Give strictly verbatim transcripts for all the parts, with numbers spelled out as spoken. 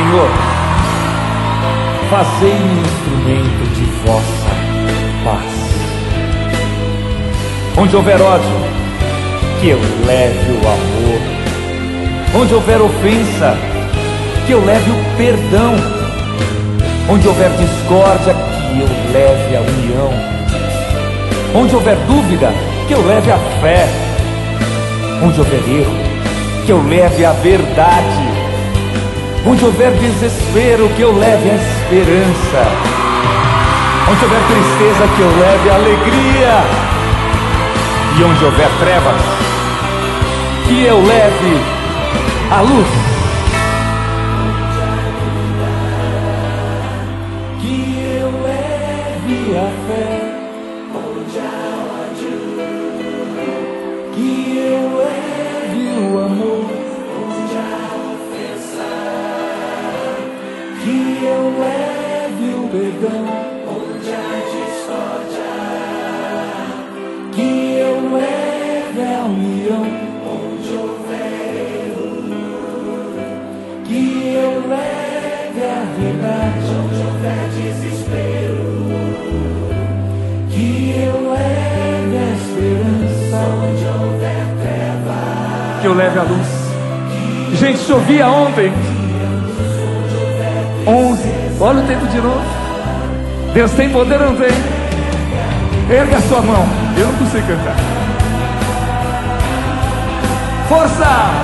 Senhor, fazei-me instrumento de vossa paz. Onde houver ódio, que eu leve o amor. Onde houver ofensa, que eu leve o perdão. Onde houver discórdia, que eu leve a união. Onde houver dúvida, que eu leve a fé. Onde houver erro, que eu leve a verdade. Onde houver desespero, que eu leve a esperança. Onde houver tristeza, que eu leve a alegria. E onde houver trevas, que eu leve a luz. Que eu leve a fé. Onde há ódio, que eu leve o amor. Onde há ofensa, que eu leve o perdão. Onde há discórdia, que eu leve a união. Onde houver erro, que eu leve a verdade. Onde houver desespero, que eu leve a esperança. Onde houver trevas, que eu leve a luz. Gente, chovia ontem. onze. Olha o tempo de novo. Deus tem poder ou não tem? Erga a sua mão. Eu não consigo cantar. Força!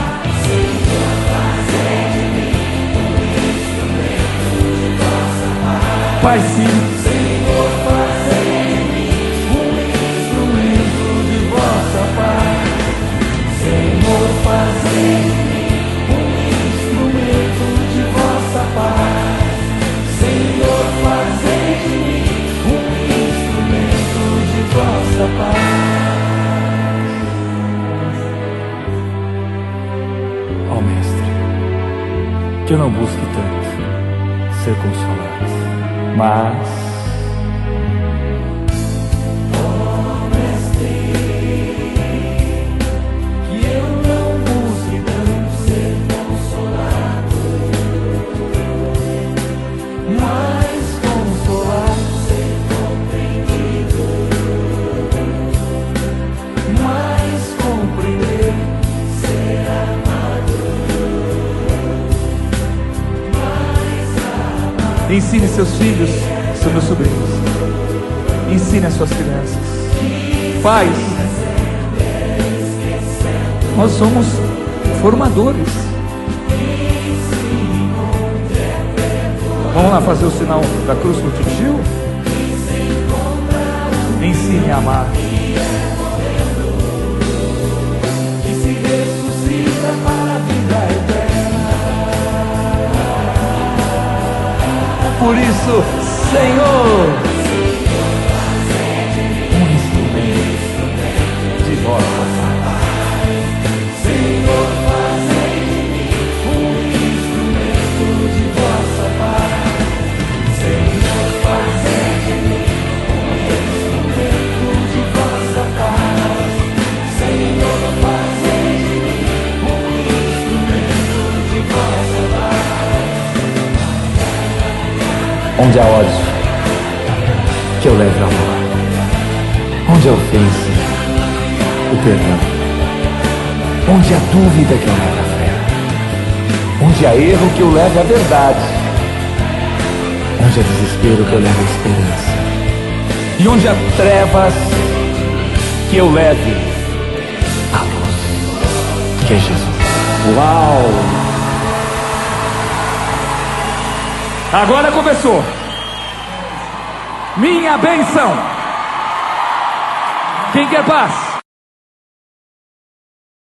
Pai, sim. Senhor, fazei de mim um instrumento de vossa paz. Senhor, fazei de mim um instrumento de vossa paz. Senhor, fazei de mim um instrumento de vossa paz. Ó Mestre, que eu não busque tanto ser consolado, mas ó Mestre, que eu não busque tanto ser consolado, mas consolado, ser compreendido, mas compreender, ser amado, mais amado. Ensine seus filhos, seus meus sobrinhos. Ensine as suas crianças. Pais, nós somos formadores. Vamos lá fazer o sinal da cruz pro tio Gil? Ensine a amar. Que se ressuscita para a vida eterna. Por isso, Senhor, um instrumento de vossa paz. Senhor, fazei de mim um instrumento de vossa paz. Senhor, fazei de mim um instrumento de vossa paz. Senhor, fazei de mim um instrumento de vossa paz. Onde há ódio, que eu leve o amor. Onde há ofensa, o perdão. Onde há dúvida, que eu leve a fé. Onde há erro, que eu leve a verdade. Onde há desespero, que eu leve a esperança. E onde há trevas, que eu leve a luz, que é Jesus. Uau! Agora começou. Minha bênção. Quem quer paz?